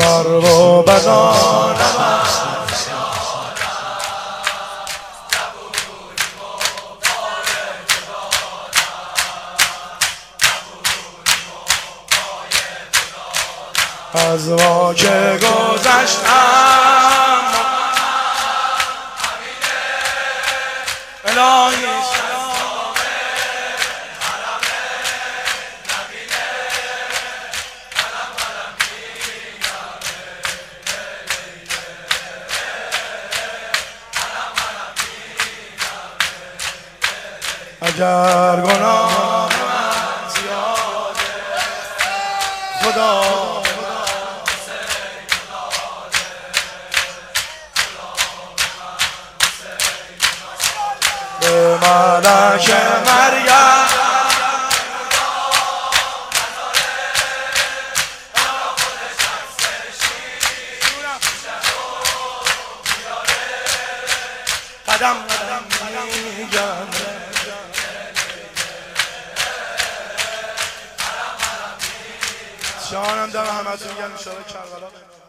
یار و بدانم از ما که گذشتم الهی اگر گناه من زیاده خدا به ملک مریم قدم میگم جانم دم همتون گرم ان شاءالله کربلا